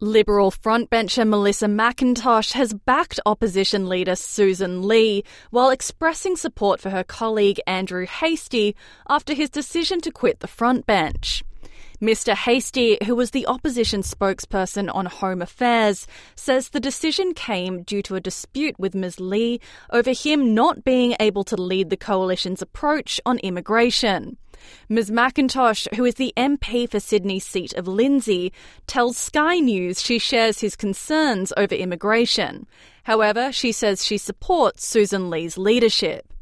Liberal frontbencher Melissa McIntosh has backed opposition leader Susan Lee while expressing support for her colleague Andrew Hastie after his decision to quit the frontbench. Mr Hastie, who was the opposition spokesperson on Home Affairs, says the decision came due to a dispute with Ms Lee over him not being able to lead the coalition's approach on immigration. Ms McIntosh, who is the MP for Sydney's seat of Lindsay, tells Sky News she shares his concerns over immigration. However, she says she supports Susan Lee's leadership.